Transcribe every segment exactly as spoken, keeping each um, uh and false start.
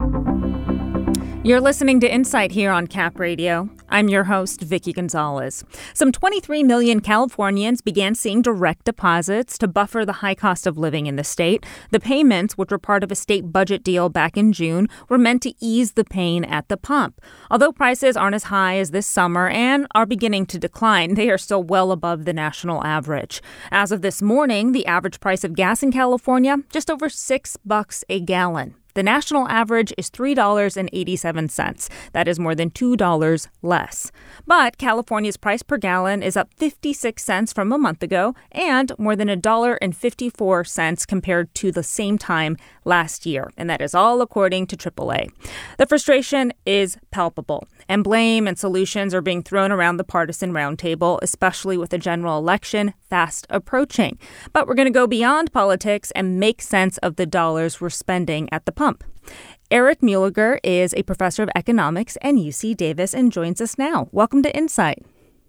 You're listening to Insight here on Cap Radio. I'm your host, Vicky Gonzalez. Some twenty-three million Californians began seeing direct deposits to buffer the high cost of living in the state. The payments, which were part of a state budget deal back in June, were meant to ease the pain at the pump. Although prices aren't as high as this summer and are beginning to decline, they are still well above the national average. As of this morning, the average price of gas in California, just over six bucks a gallon. The national average is three dollars and eighty-seven cents. That is more than two dollars less. But California's price per gallon is up fifty-six cents from a month ago and more than one dollar and fifty-four cents compared to the same time last year. And that is all according to triple A. The frustration is palpable, and blame and solutions are being thrown around the partisan roundtable, especially with the general election fast approaching. But we're going to go beyond politics and make sense of the dollars we're spending at the pump. Eric Mueliger is a professor of economics at U C Davis and joins us now. Welcome to Insight.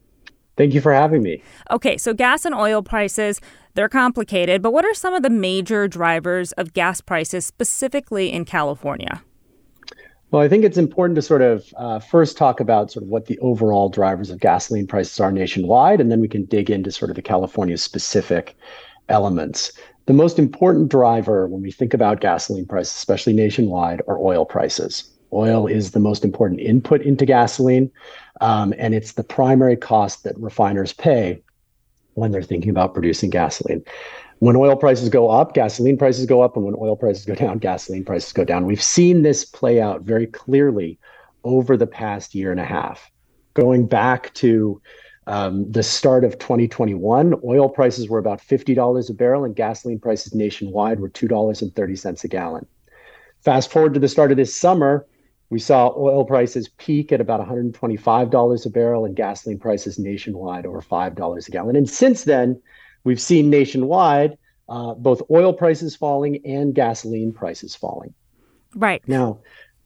Thank you for having me. Okay, so gas and oil prices, they're complicated, but what are some of the major drivers of gas prices specifically in California? Well, I think it's important to sort of uh, first talk about sort of what the overall drivers of gasoline prices are nationwide, and then we can dig into sort of the California specific elements. The most important driver when we think about gasoline prices, especially nationwide, are oil prices. Oil is the most important input into gasoline, um, and it's the primary cost that refiners pay when they're thinking about producing gasoline. When oil prices go up, gasoline prices go up, and when oil prices go down, gasoline prices go down. We've seen this play out very clearly over the past year and a half. Going back to Um, the start of twenty twenty-one, oil prices were about fifty dollars a barrel and gasoline prices nationwide were two dollars and thirty cents a gallon. Fast forward to the start of this summer, we saw oil prices peak at about one hundred twenty-five dollars a barrel and gasoline prices nationwide over five dollars a gallon. And since then, we've seen nationwide uh, both oil prices falling and gasoline prices falling. Right. Now,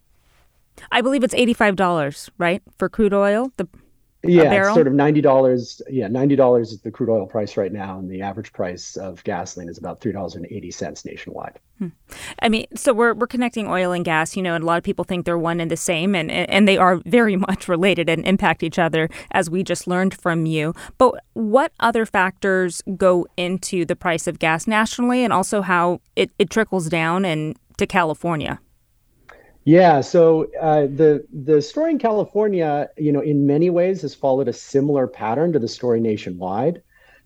I believe it's eighty-five dollars, right, for crude oil? The Yeah, it's sort of ninety dollars. Yeah, ninety dollars is the crude oil price right now, and the average price of gasoline is about three dollars and eighty cents nationwide. Hmm. I mean, so we're we're connecting oil and gas, you know, and a lot of people think they're one and the same, and, and they are very much related and impact each other, as we just learned from you. But what other factors go into the price of gas nationally, and also how it, it trickles down and to California? Yeah, so uh, the the story in California, you know, in many ways has followed a similar pattern to the story nationwide.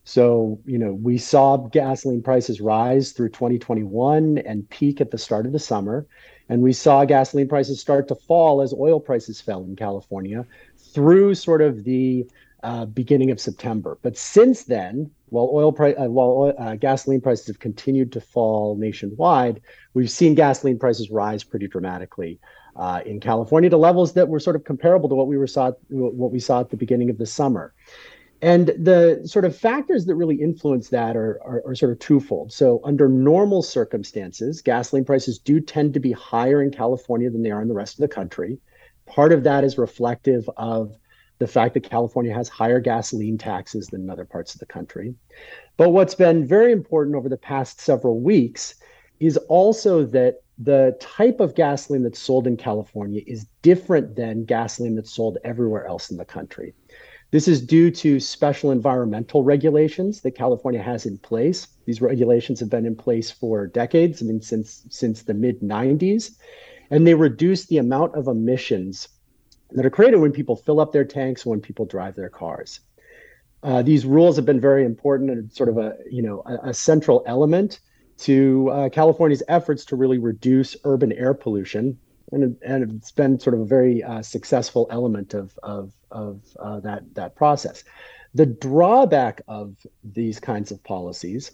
So, you know, we saw gasoline prices rise through twenty twenty-one and peak at the start of the summer. And we saw gasoline prices start to fall as oil prices fell in California through sort of the uh, beginning of September. But since then, while oil price, uh, while oil, uh, gasoline prices have continued to fall nationwide, we've seen gasoline prices rise pretty dramatically uh, in California to levels that were sort of comparable to what we were saw what we saw at the beginning of the summer. And the sort of factors that really influence that are, are, are sort of twofold. So under normal circumstances, gasoline prices do tend to be higher in California than they are in the rest of the country. Part of that is reflective of the fact that California has higher gasoline taxes than other parts of the country. But what's been very important over the past several weeks is also that the type of gasoline that's sold in California is different than gasoline that's sold everywhere else in the country. This is due to special environmental regulations that California has in place. These regulations have been in place for decades, I mean, since, since the mid nineties, and they reduce the amount of emissions that are created when people fill up their tanks, when people drive their cars. Uh, these rules have been very important and sort of a, you know, a, a central element to uh, California's efforts to really reduce urban air pollution. And, and it's been sort of a very uh, successful element of, of, of uh, that, that process. The drawback of these kinds of policies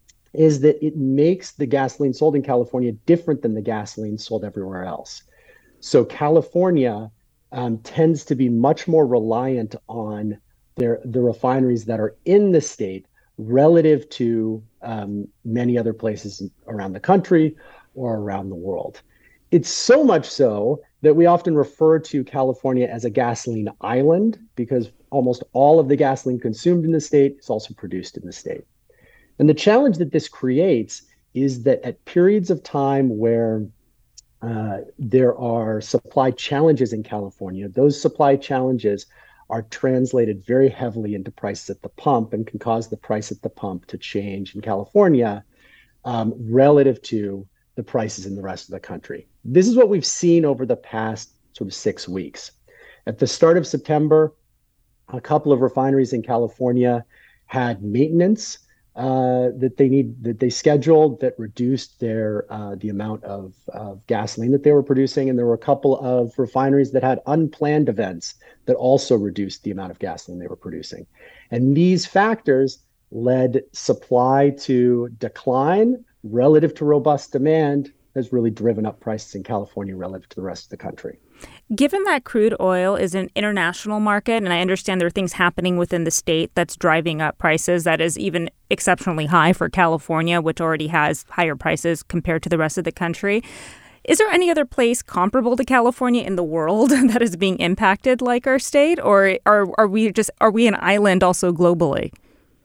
is that it makes the gasoline sold in California different than the gasoline sold everywhere else. So California um, tends to be much more reliant on their, the refineries that are in the state relative to um, many other places around the country or around the world. It's so much so that we often refer to California as a gasoline island because almost all of the gasoline consumed in the state is also produced in the state. And the challenge that this creates is that at periods of time where Uh, there are supply challenges in California. Those supply challenges are translated very heavily into prices at the pump and can cause the price at the pump to change in California um, relative to the prices in the rest of the country. This is what we've seen over the past sort of six weeks. At the start of September, a couple of refineries in California had maintenance uh, that they need that they scheduled that reduced their uh, the amount of, of gasoline that they were producing, and there were a couple of refineries that had unplanned events that also reduced the amount of gasoline they were producing, and these factors led supply to decline relative to robust demand. Has really driven up prices in California relative to the rest of the country. Given that crude oil is an international market, and I understand there are things happening within the state that's driving up prices that is even exceptionally high for California, which already has higher prices compared to the rest of the country, is there any other place comparable to California in the world that is being impacted like our state, or are are we just are we an island also globally?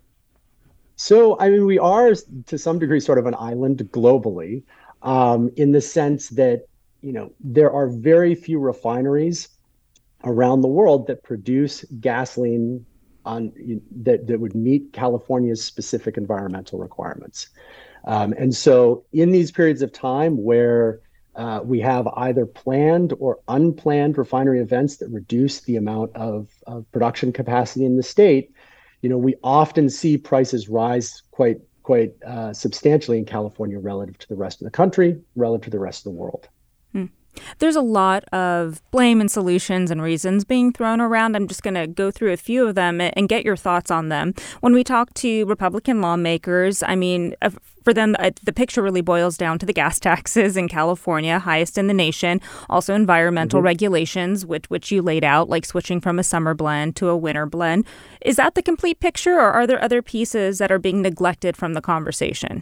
So, I mean, we are to some degree sort of an island globally. Um, in the sense that, you know, there are very few refineries around the world that produce gasoline on that, that would meet California's specific environmental requirements. Um, and so in these periods of time where uh, we have either planned or unplanned refinery events that reduce the amount of, of production capacity in the state, you know, we often see prices rise quite quite uh, substantially in California relative to the rest of the country, relative to the rest of the world. Hmm. There's a lot of blame and solutions and reasons being thrown around. I'm just going to go through a few of them and get your thoughts on them. When we talk to Republican lawmakers, I mean, for them, the picture really boils down to the gas taxes in California, highest in the nation. Also environmental mm-hmm. regulations, which, which you laid out, like switching from a summer blend to a winter blend. Is that the complete picture, or are there other pieces that are being neglected from the conversation?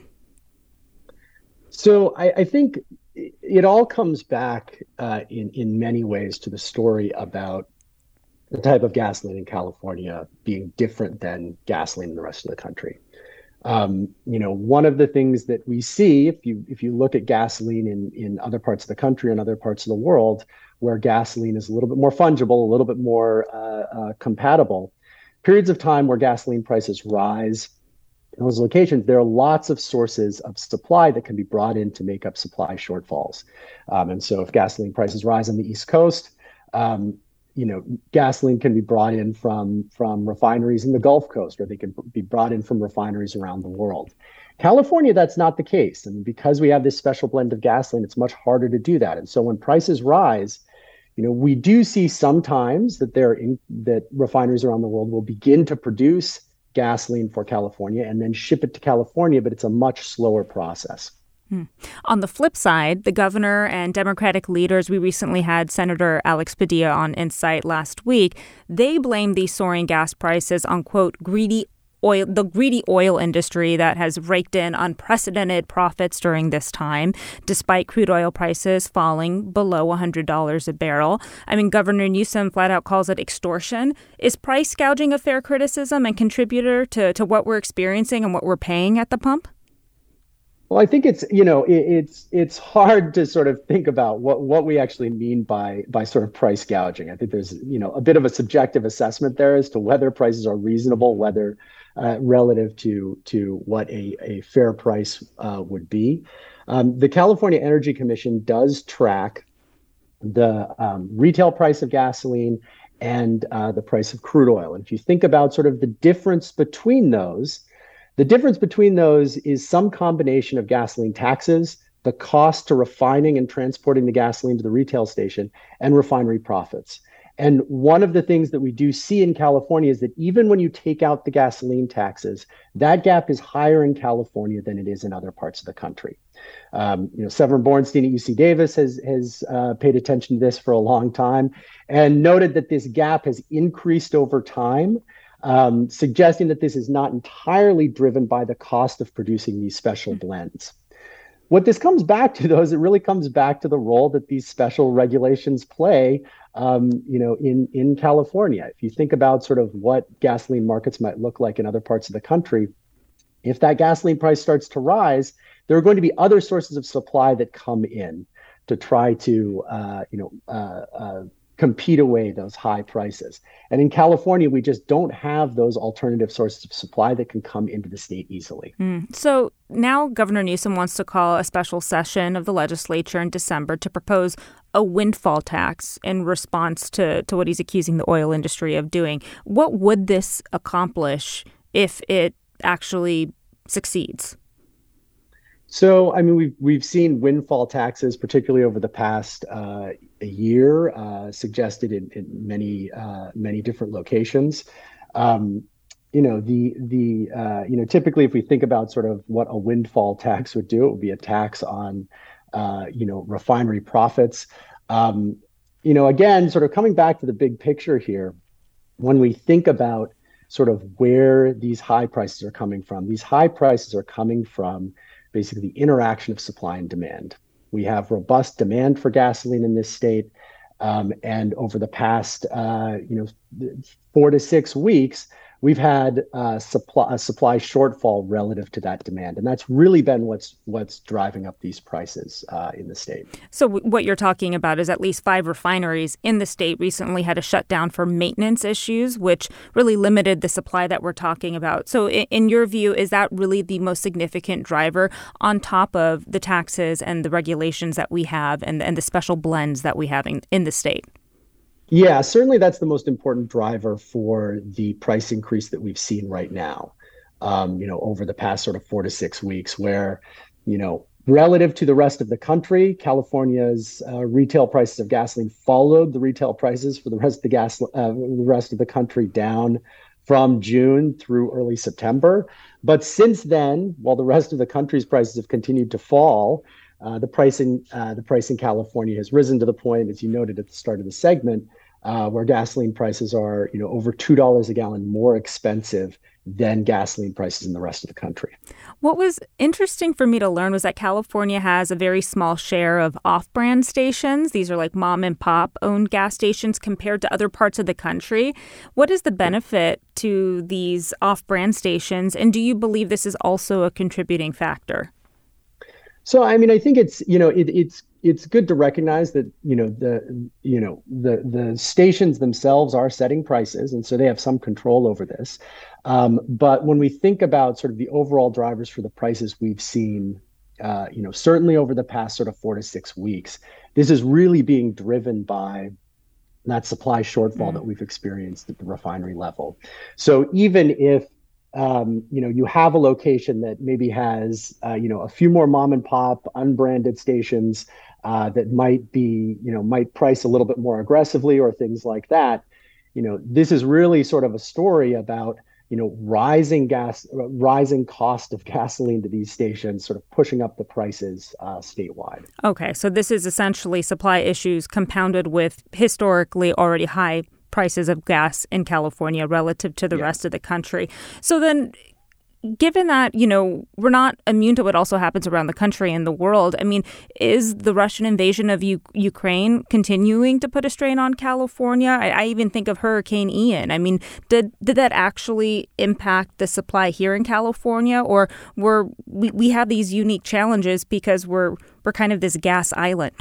So I, I think it all comes back uh, in, in many ways to the story about the type of gasoline in California being different than gasoline in the rest of the country. Um, you know, one of the things that we see, if you if you look at gasoline in, in other parts of the country and other parts of the world, where gasoline is a little bit more fungible, a little bit more uh, uh, compatible, periods of time where gasoline prices rise in those locations, there are lots of sources of supply that can be brought in to make up supply shortfalls. Um, and so if gasoline prices rise on the East Coast, um, you know, gasoline can be brought in from, from refineries in the Gulf Coast, or they can be brought in from refineries around the world. California, that's not the case. And because we have this special blend of gasoline, it's much harder to do that. And so when prices rise, you know, we do see sometimes that there in, that refineries around the world will begin to produce gasoline for California and then ship it to California, but it's a much slower process. Hmm. On the flip side, the governor and Democratic leaders, we recently had Senator Alex Padilla on Insight last week. They blame these soaring gas prices on, quote, greedy oil, the greedy oil industry that has raked in unprecedented profits during this time, despite crude oil prices falling below one hundred dollars a barrel. I mean, Governor Newsom flat out calls it extortion. Is price gouging a fair criticism and contributor to, to what we're experiencing and what we're paying at the pump? Well, I think it's, you know, it, it's it's hard to sort of think about what, what we actually mean by by sort of price gouging. I think there's, you know, a bit of a subjective assessment there as to whether prices are reasonable, whether uh, relative to to what a, a fair price uh, would be. Um, the California Energy Commission does track the um, retail price of gasoline and uh, the price of crude oil. And if you think about sort of the difference between those, the difference between those is some combination of gasoline taxes, the cost to refining and transporting the gasoline to the retail station, and refinery profits. And one of the things that we do see in California is that even when you take out the gasoline taxes, that gap is higher in California than it is in other parts of the country. Um, you know, Severin Borenstein at U C Davis has has uh, paid attention to this for a long time and noted that this gap has increased over time. Um, suggesting that this is not entirely driven by the cost of producing these special blends. What this comes back to, though, is it really comes back to the role that these special regulations play, um, you know, in, in California. If you think about sort of what gasoline markets might look like in other parts of the country, if that gasoline price starts to rise, there are going to be other sources of supply that come in. to try to, uh, you know, uh, uh, compete away those high prices. And in California, we just don't have those alternative sources of supply that can come into the state easily. Mm. So now Governor Newsom wants to call a special session of the legislature in December to propose a windfall tax in response to, to what he's accusing the oil industry of doing. What would this accomplish if it actually succeeds? So, I mean, we've we've seen windfall taxes, particularly over the past uh, a year, uh, suggested in, in many uh, many different locations. Um, you know, the the uh, you know, typically, if we think about sort of what a windfall tax would do, it would be a tax on uh, you know, refinery profits. Um, you know, again, sort of coming back to the big picture here, when we think about sort of where these high prices are coming from, these high prices are coming from basically the interaction of supply and demand. We have robust demand for gasoline in this state, um, and over the past, uh, you know, four to six weeks, we've had uh, supply a supply shortfall relative to that demand, and that's really been what's what's driving up these prices uh, in the state. So w- what you're talking about is at least five refineries in the state recently had to shut down for maintenance issues, which really limited the supply that we're talking about. So in, in your view, is that really the most significant driver on top of the taxes and the regulations that we have and, and the special blends that we have in, in the state? Yeah, certainly that's the most important driver for the price increase that we've seen right now, um, you know, over the past sort of four to six weeks, where, you know, relative to the rest of the country, California's uh, retail prices of gasoline followed the retail prices for the rest of the gas, uh, the rest of the country down from June through early September. But since then, while the rest of the country's prices have continued to fall, Uh, the price in uh, the price in California has risen to the point, as you noted at the start of the segment, uh, where gasoline prices are, you know, over two dollars a gallon more expensive than gasoline prices in the rest of the country. What was interesting for me to learn was that California has a very small share of off-brand stations. These are like mom and pop owned gas stations compared to other parts of the country. What is the benefit to these off-brand stations, and do you believe this is also a contributing factor? So, I mean, I think it's, you know, it, it's it's good to recognize that, you know, the, you know, the the stations themselves are setting prices, and so they have some control over this. Um, but when we think about sort of the overall drivers for the prices we've seen, uh, you know, certainly over the past sort of four to six weeks, this is really being driven by that supply shortfall mm. that we've experienced at the refinery level. So even if Um, you know, you have a location that maybe has, uh, you know, a few more mom and pop unbranded stations uh, that might be, you know, might price a little bit more aggressively or things like that. You know, this is really sort of a story about, you know, rising gas, rising cost of gasoline to these stations, sort of pushing up the prices uh, statewide. Okay, so this is essentially supply issues compounded with historically already high prices of gas in California relative to the yeah. rest of the country. So then, given that, you know, we're not immune to what also happens around the country and the world, I mean, is the Russian invasion of U- Ukraine continuing to put a strain on California? I, I even think of Hurricane Ian. I mean, did did that actually impact the supply here in California, or were we, we have these unique challenges because we're we're kind of this gas island?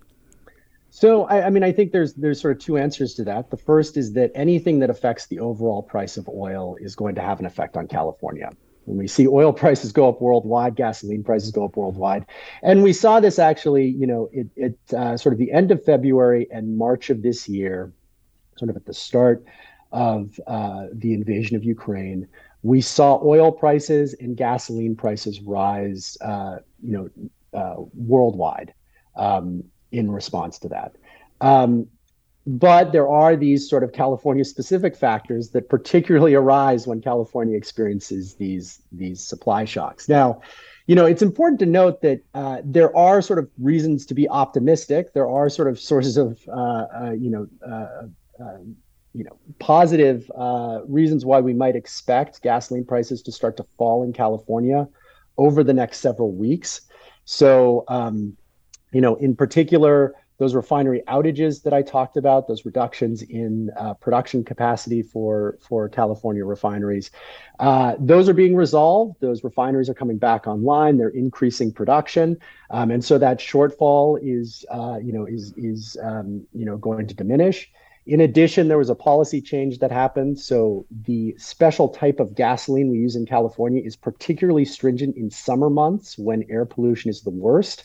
So, I, I mean, I think there's there's sort of two answers to that. The first is that anything that affects the overall price of oil is going to have an effect on California. When we see oil prices go up worldwide, gasoline prices go up worldwide. And we saw this actually, you know, it, it uh, sort of the end of February and March of this year, sort of at the start of uh, the invasion of Ukraine. We saw oil prices and gasoline prices rise, uh, you know, uh, worldwide. Um, in response to that. Um, but there are these sort of California-specific factors that particularly arise when California experiences these, these supply shocks. Now, you know, it's important to note that uh, there are sort of reasons to be optimistic. There are sort of sources of, uh, uh, you know, uh, uh, you know, positive uh, reasons why we might expect gasoline prices to start to fall in California over the next several weeks. So, um, You know, in particular, those refinery outages that I talked about, those reductions in uh, production capacity for, for California refineries, uh, those are being resolved. Those refineries are coming back online. They're increasing production. Um, and so that shortfall is, uh, you know, is, is um, you know, going to diminish. In addition, there was a policy change that happened. So the special type of gasoline we use in California is particularly stringent in summer months when air pollution is the worst.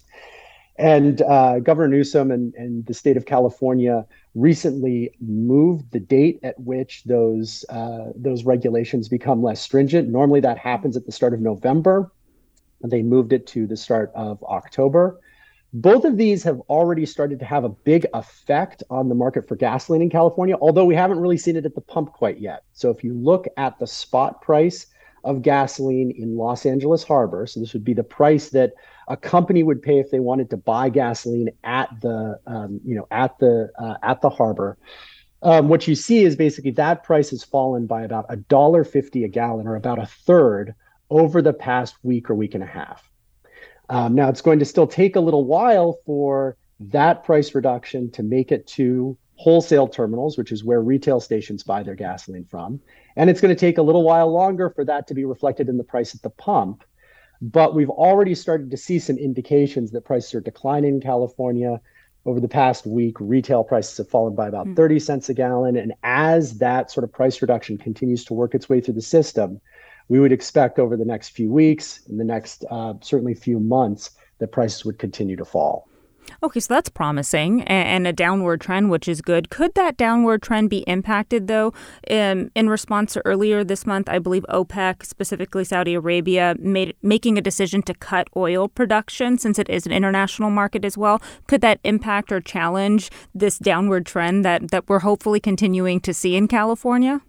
And uh, Governor Newsom and, and the state of California recently moved the date at which those uh, those regulations become less stringent. Normally that happens at the start of November, and they moved it to the start of October. Both of these have already started to have a big effect on the market for gasoline in California, although we haven't really seen it at the pump quite yet. So if you look at the spot price of gasoline in Los Angeles Harbor, so this would be the price that a company would pay if they wanted to buy gasoline at the, um, you know, at the uh, at the harbor. Um, what you see is basically that price has fallen by about a dollar fifty a gallon, or about a third, over the past week or week and a half. Um, now it's going to still take a little while for that price reduction to make it to wholesale terminals, which is where retail stations buy their gasoline from, and it's going to take a little while longer for that to be reflected in the price at the pump. But we've already started to see some indications that prices are declining in California. Over the past week, retail prices have fallen by about mm. thirty cents a gallon. And as that sort of price reduction continues to work its way through the system, we would expect over the next few weeks, in the next uh, certainly few months, that prices would continue to fall. Okay, so that's promising and a downward trend, which is good. Could that downward trend be impacted, though, in, in response to earlier this month, I believe OPEC, specifically Saudi Arabia, made making a decision to cut oil production since it is an international market as well? Could that impact or challenge this downward trend that, that we're hopefully continuing to see in California?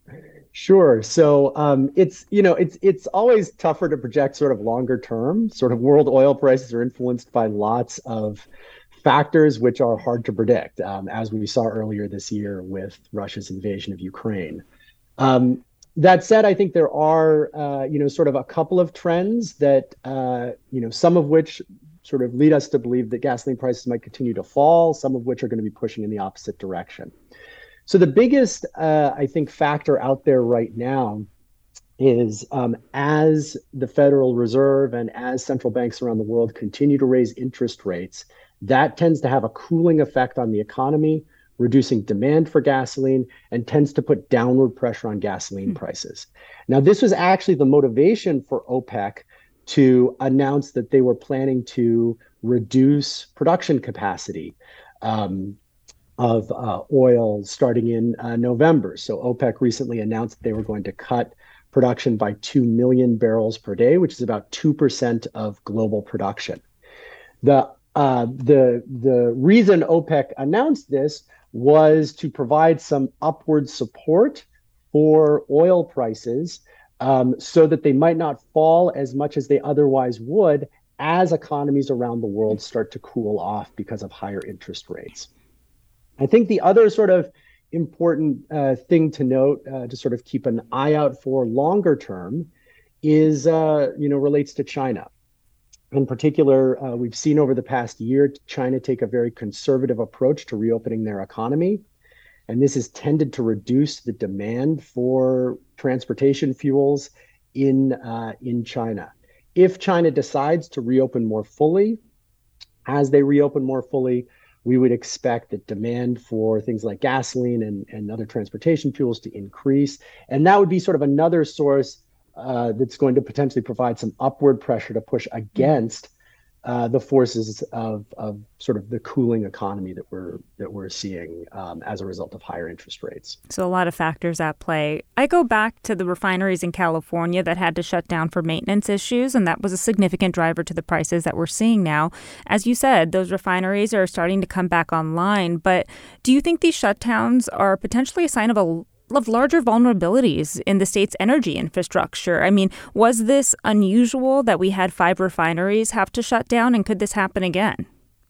Sure. So um, it's, you know, it's it's always tougher to project sort of longer term. Sort of world oil prices are influenced by lots of factors which are hard to predict, um, as we saw earlier this year with Russia's invasion of Ukraine. Um, that said, I think there are, uh, you know, sort of a couple of trends that, uh, you know, some of which sort of lead us to believe that gasoline prices might continue to fall, some of which are going to be pushing in the opposite direction. So the biggest, uh, I think, factor out there right now is um, as the Federal Reserve and as central banks around the world continue to raise interest rates, that tends to have a cooling effect on the economy, reducing demand for gasoline, and tends to put downward pressure on gasoline hmm. prices. Now, this was actually the motivation for OPEC to announce that they were planning to reduce production capacity Um, of uh, oil starting in uh, November. So OPEC recently announced that they were going to cut production by two million barrels per day, which is about two percent of global production. The, uh, the, the reason OPEC announced this was to provide some upward support for oil prices um, so that they might not fall as much as they otherwise would as economies around the world start to cool off because of higher interest rates. I think the other sort of important uh, thing to note, uh, to sort of keep an eye out for longer term, is, uh, you know, relates to China. In particular, uh, we've seen over the past year, China take a very conservative approach to reopening their economy. And this has tended to reduce the demand for transportation fuels in, uh, in China. If China decides to reopen more fully, as they reopen more fully, we would expect that demand for things like gasoline and, and other transportation fuels to increase. And that would be sort of another source uh, that's going to potentially provide some upward pressure to push against uh, the forces of, of sort of the cooling economy that we're that we're seeing um, as a result of higher interest rates. So a lot of factors at play. I go back to the refineries in California that had to shut down for maintenance issues, and that was a significant driver to the prices that we're seeing now. As you said, those refineries are starting to come back online, but do you think these shutdowns are potentially a sign of a of larger vulnerabilities in the state's energy infrastructure? I mean, was this unusual that we had five refineries have to shut down, and could this happen again?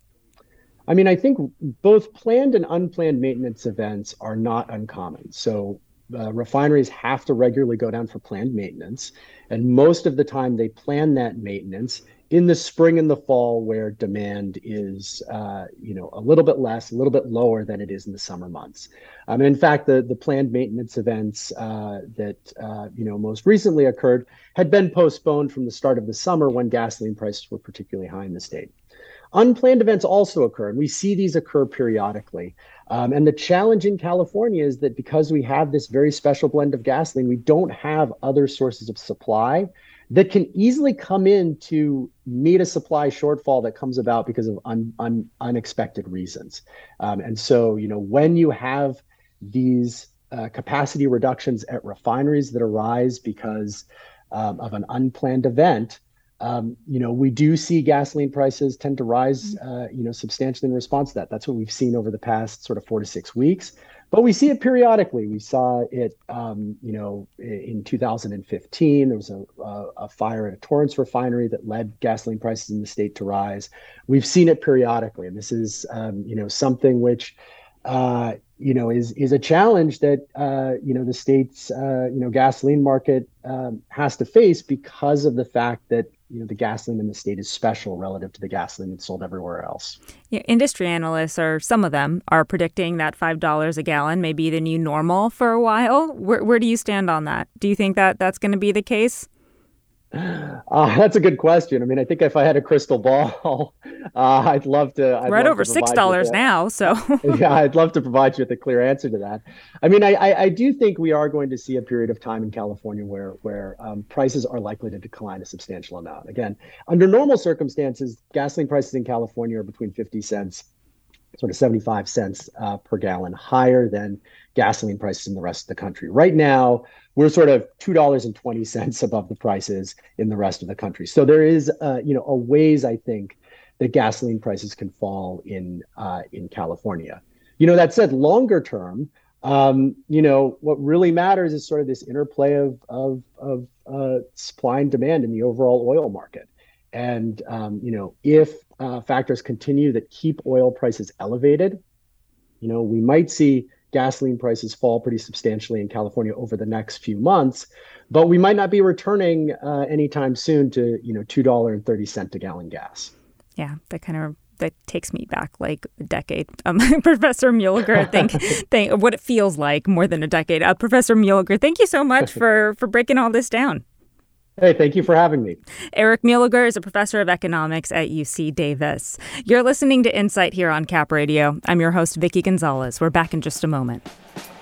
I mean, I think both planned and unplanned maintenance events are not uncommon. So uh, refineries have to regularly go down for planned maintenance, and most of the time they plan that maintenance in the spring and the fall where demand is, uh, you know, a little bit less, a little bit lower than it is in the summer months. Um, in fact, the, the planned maintenance events uh, that, uh, you know, most recently occurred had been postponed from the start of the summer when gasoline prices were particularly high in the state. Unplanned events also occur, and we see these occur periodically. Um, and the challenge in California is that because we have this very special blend of gasoline, we don't have other sources of supply that can easily come in to meet a supply shortfall that comes about because of un, un, unexpected reasons. Um, and so, you know, when you have these uh, capacity reductions at refineries that arise because um, of an unplanned event, Um, you know, we do see gasoline prices tend to rise, uh, you know, substantially in response to that. That's what we've seen over the past sort of four to six weeks. But we see it periodically. We saw it, um, you know, in two thousand fifteen. There was a, a, a fire at a Torrance refinery that led gasoline prices in the state to rise. We've seen it periodically, and this is, um, you know, something which, uh, you know, is is a challenge that uh, you know the state's uh, you know gasoline market um, has to face because of the fact that you know the gasoline in the state is special relative to the gasoline that's sold everywhere else. Yeah, industry analysts, or some of them, are predicting that five dollars a gallon may be the new normal for a while. Where where do you stand on that? Do you think that that's going to be the case? Uh, that's a good question. I mean, I think if I had a crystal ball, uh, I'd love to. I'd We're at love over to six dollars now, so yeah, I'd love to provide you with a clear answer to that. I mean, I, I, I do think we are going to see a period of time in California where where um, prices are likely to decline a substantial amount. Again, under normal circumstances, gasoline prices in California are between fifty cents, sort of seventy-five cents uh, per gallon, higher than gasoline prices in the rest of the country. Right now, we're sort of two dollars and twenty cents above the prices in the rest of the country. So there is, uh, you know, a ways, I think, that gasoline prices can fall in uh, in California. You know, that said, longer term, um, you know, what really matters is sort of this interplay of of, of uh, supply and demand in the overall oil market. And, um, you know, if uh, factors continue that keep oil prices elevated, you know, we might see gasoline prices fall pretty substantially in California over the next few months, but we might not be returning uh, anytime soon to, you know, two dollars and thirty cents a gallon gas. Yeah, that kind of that takes me back like a decade. Um, Professor Muehlger, I think, think what it feels like more than a decade. Uh, Professor Muehlger, thank you so much for, for breaking all this down. Hey, thank you for having me. Eric Muehlger is a professor of economics at U C Davis. You're listening to Insight here on Cap Radio. I'm your host, Vicki Gonzalez. We're back in just a moment.